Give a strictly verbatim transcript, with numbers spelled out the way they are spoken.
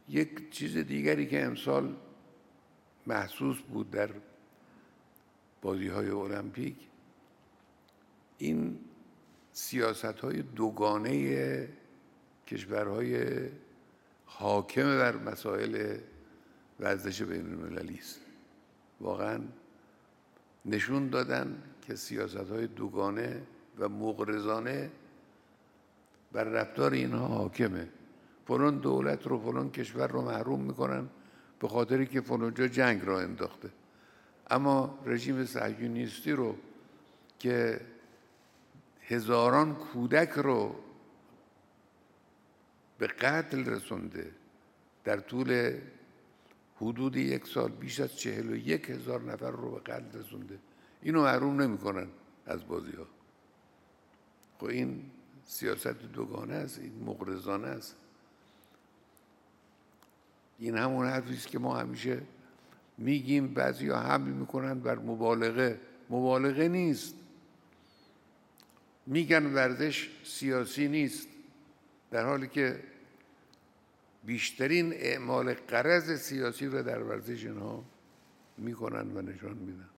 یک چیز دیگری که امسال محسوس بود در بازی‌های المپیک، این سیاست‌های دوگانه کشورهای حاکم بر مسائل ورزش بین‌المللی است. واقعاً نشون دادن که سیاست‌های دوگانه و مغرضانه بر رفتار اینها حاکمه. فلان دولت رو، فلان کشور رو محروم میکنن به خاطری که فلان جا جنگ را انداخته، اما رژیم صهیونیستی رو که هزاران کودک رو به قتل رسونده، در طول حدود یک سال بیش از چهل و یک هزار نفر رو به قتل رسونده، اینو محروم نمیکنن از بازی ها. خب این سیاست دوگانه است، این مغرضانه است. این همون حرفی است که ما همیشه میگیم، بعضیا حمل میکنن بر مبالغه. مبالغه نیست. میگن ورزش سیاسی نیست، در حالی که بیشترین اعمال غرض سیاسی رو در ورزش اینها میکنن و نشان میدن.